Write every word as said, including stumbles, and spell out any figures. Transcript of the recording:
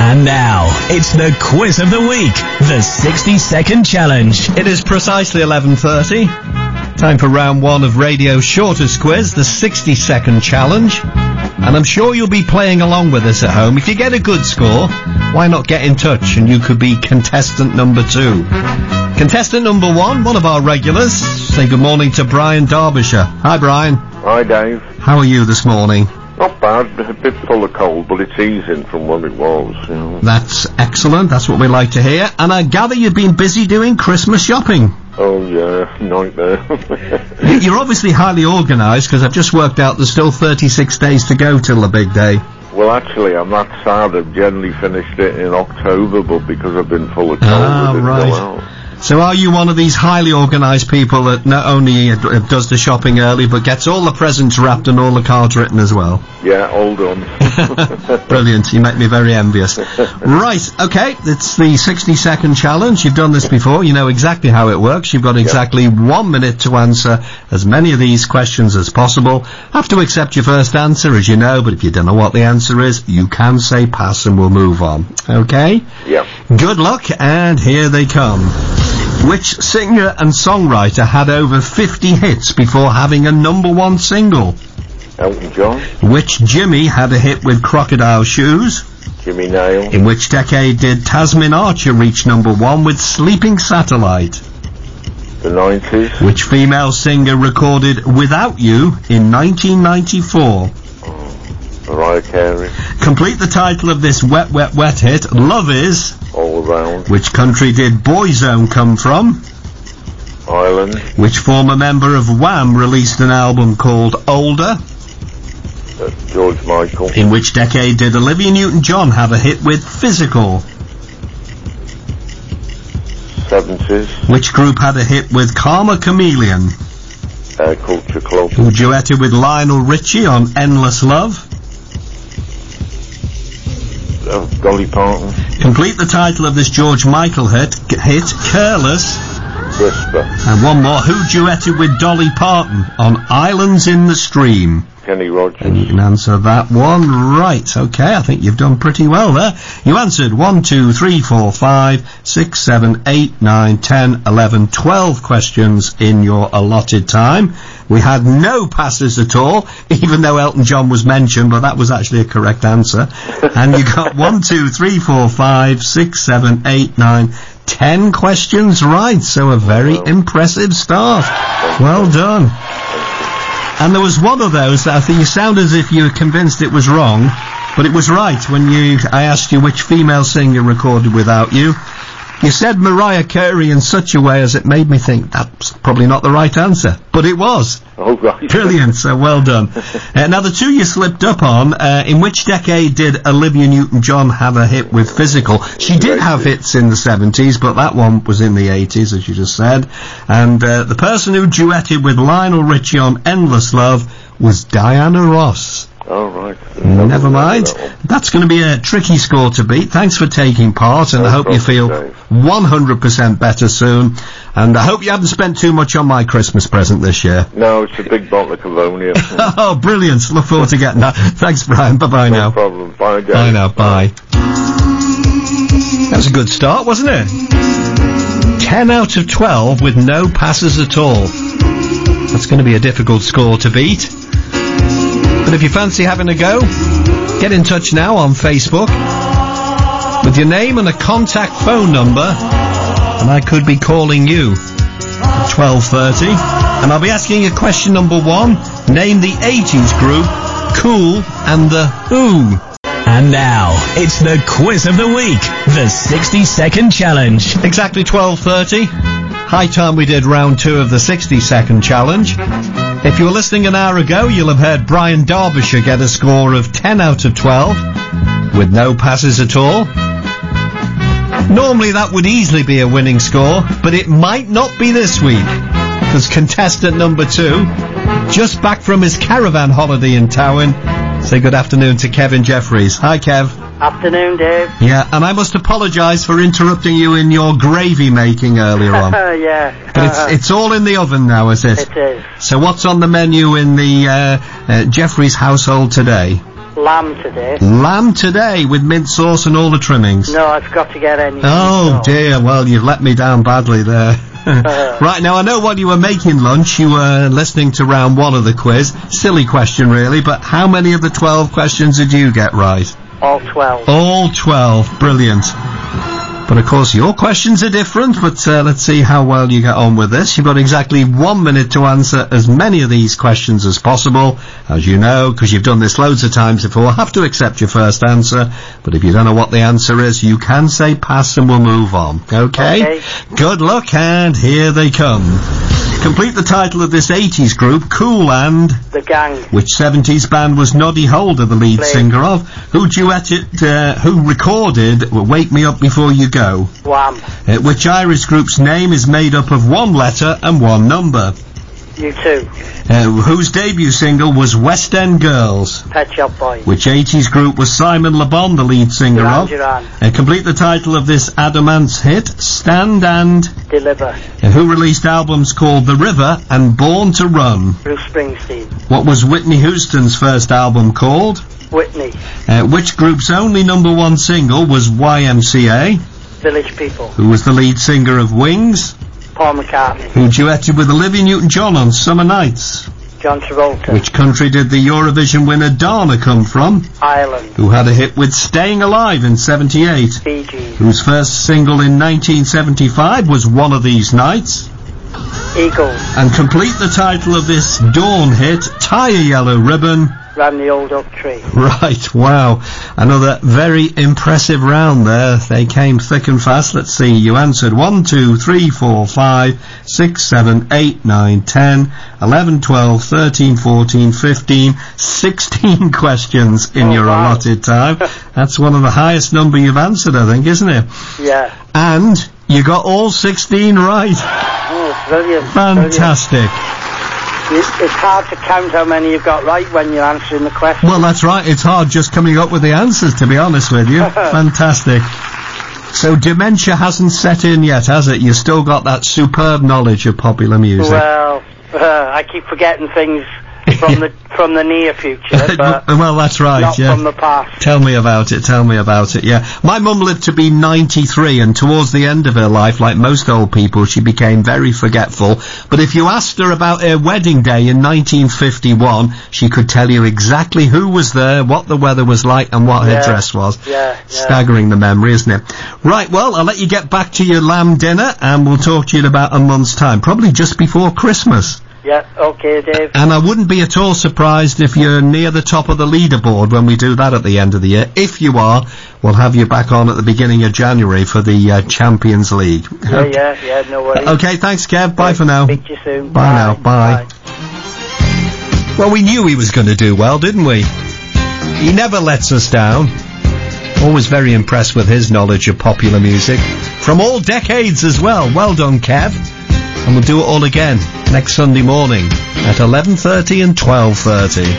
And now, it's the quiz of the week, the sixty second challenge. It is precisely eleven thirty. Time for round one of radio's shortest quiz, the sixty second challenge. And I'm sure you'll be playing along with us at home. If you get a good score, why not get in touch and you could be contestant number two. Contestant number one, one of our regulars. Say good morning to Brian Derbyshire. Hi, Brian. Hi, Dave. How are you this morning? Not bad, a bit full of cold, but it's easing from what it was, you know. That's excellent, that's what we like to hear. And I gather you've been busy doing Christmas shopping. Oh, yeah, nightmare. You're obviously highly organised, because I've just worked out there's still thirty-six days to go till the big day. Well, actually, I'm not sad. I've generally finished it in October, but because I've been full of cold, ah, I didn't right. go out. So are you one of these highly organised people that not only uh, does the shopping early, but gets all the presents wrapped and all the cards written as well? Yeah, all done. Brilliant. You make me very envious. Right, okay, it's the sixty second challenge. You've done this before. You know exactly how it works. You've got exactly yep. one minute to answer as many of these questions as possible. Have to accept your first answer, as you know, but if you don't know what the answer is, you can say pass and we'll move on. Okay? Yeah. Good luck, and here they come. Which singer and songwriter had over fifty hits before having a number one single? Elton John. Which Jimmy had a hit with Crocodile Shoes? Jimmy Nail. In which decade did Tasmin Archer reach number one with Sleeping Satellite? The nineties. Which female singer recorded Without You in nineteen ninety-four? Oh, Mariah Carey. Complete the title of this wet, wet, wet hit. Love Is... All Around. Which country did Boyzone come from? Ireland. Which former member of Wham released an album called Older? Uh, George Michael. In which decade did Olivia Newton-John have a hit with Physical? seventies. Which group had a hit with Karma Chameleon? Uh, Culture Club. Who duetted with Lionel Richie on Endless Love? Uh, Dolly Parton. Complete the title of this George Michael hit, hit Careless. Whisper. And one more. Who duetted with Dolly Parton on Islands in the Stream? Kenny Rogers. And you can answer that one right. Okay, I think you've done pretty well there. You answered one, two, three, four, five, six, seven, eight, nine, ten, eleven, twelve questions in your allotted time. We had no passes at all, even though Elton John was mentioned, but that was actually a correct answer. And you got one, two, three, four, five, six, seven, eight, nine, ten questions right. So a very wow. impressive start. Well done. And there was one of those that I think you sound as if you were convinced it was wrong, but it was right when you I asked you which female singer recorded Without You. You said Mariah Carey in such a way as it made me think that's probably not the right answer, but it was. Oh, right. Brilliant, so well done. uh, now, the two you slipped up on, uh, in which decade did Olivia Newton-John have a hit with Physical? She did have hits in the seventies, but that one was in the eighties, as you just said. And uh, the person who duetted with Lionel Richie on Endless Love was Diana Ross. Oh, right. Never, Never mind. That That's going to be a tricky score to beat. Thanks for taking part, and no I hope you feel Dave. one hundred percent better soon. And I hope you haven't spent too much on my Christmas present this year. No, it's a big bottle of colonia. Oh, brilliant. Look forward to getting that. Thanks, Brian. Bye-bye no now. No problem. Bye, Dave. Bye now. Bye. That was a good start, wasn't it? ten out of twelve with no passes at all. That's going to be a difficult score to beat. But if you fancy having a go, get in touch now on Facebook with your name and a contact phone number, and I could be calling you at twelve thirty. And I'll be asking you question number one. Name the eighties group Kool and the Who. And now, it's the quiz of the week, the sixty second challenge. Exactly twelve thirty. High time we did round two of the sixty second challenge. If you were listening an hour ago, you'll have heard Brian Derbyshire get a score of ten out of twelve, with no passes at all. Normally that would easily be a winning score, but it might not be this week, because contestant number two, just back from his caravan holiday in Towyn, say good afternoon to Kevin Jeffries. Hi, Kev. Afternoon, Dave. Yeah, and I must apologise for interrupting you in your gravy making earlier on. Yeah. But it's it's all in the oven now, is it? It is. So what's on the menu in the uh, uh, Jeffries household today? Lamb today. Lamb today with mint sauce and all the trimmings. No, I've got to get any. Oh sauce. dear, well you've let me down badly there. uh, Right, now I know while you were making lunch you were listening to round one of the quiz. Silly question really, but how many of the twelve questions did you get right? All twelve. All twelve, brilliant. But of course your questions are different, but uh, let's see how well you get on with this. You've got exactly one minute to answer as many of these questions as possible. As you know, because you've done this loads of times before, I have to accept your first answer. But if you don't know what the answer is, you can say pass and we'll move on. Okay? Okay. Good luck, and here they come. Complete the title of this eighties group, Kool and... The Gang. Which seventies band was Noddy Holder the lead Play. singer of? Who duetted, uh, who recorded Wake Me Up Before You Go? Wham. Uh, which Irish group's name is made up of one letter and one number? You too. Uh, whose debut single was West End Girls? Pet Shop Boys. Which eighties group was Simon Le Bon the lead singer Duran of? Duran. Uh, complete the title of this Adamant's hit, Stand and... Deliver. Uh, who released albums called The River and Born to Run? Bruce Springsteen. What was Whitney Houston's first album called? Whitney. Uh, which group's only number one single was Y M C A? Village People. Who was the lead singer of Wings? Paul McCartney. Who duetted with Olivia Newton-John on Summer Nights? John Travolta. Which country did the Eurovision winner Dana come from? Ireland. Who had a hit with Staying Alive in seventy-eight? Bee Gees. Whose first single in nineteen seventy-five was One of These Nights? Eagles. And complete the title of this Dawn hit, Tie a Yellow Ribbon. Ran the Old Oak Tree. Right, wow. Another very impressive round there. They came thick and fast. Let's see, you answered one, two, three, four, five, six, seven, eight, nine, ten, eleven, twelve, thirteen, fourteen, fifteen, sixteen questions in Oh, your wow. allotted time. That's one of the highest number you've answered, I think, isn't it? Yeah. And you got all sixteen right. Oh, brilliant. Fantastic. Brilliant. It's hard to count how many you've got right when you're answering the question. Well, that's right. It's hard just coming up with the answers, to be honest with you. Fantastic. So dementia hasn't set in yet, has it? You've still got that superb knowledge of popular music. Well, uh, I keep forgetting things from the from the near future, but well, that's right, not yeah. from the past. Tell me about it, tell me about it, yeah. My mum lived to be ninety-three, and towards the end of her life, like most old people, she became very forgetful. But if you asked her about her wedding day in nineteen fifty-one, she could tell you exactly who was there, what the weather was like, and what her Yeah. dress was. Yeah, yeah. Staggering the memory, isn't it? Right, well, I'll let you get back to your lamb dinner, and we'll talk to you in about a month's time, probably just before Christmas. Yeah, okay, Dave. And I wouldn't be at all surprised if you're near the top of the leaderboard when we do that at the end of the year. If you are, we'll have you back on at the beginning of January for the uh, Champions League. Yeah, yeah, yeah, no worries. Okay, thanks, Kev. Bye Right, for now. Speak to you soon. Bye now. Bye. Well, we knew he was going to do well, didn't we? He never lets us down. Always very impressed with his knowledge of popular music. From all decades as well. Well done, Kev. And we'll do it all again next Sunday morning at eleven thirty and twelve thirty.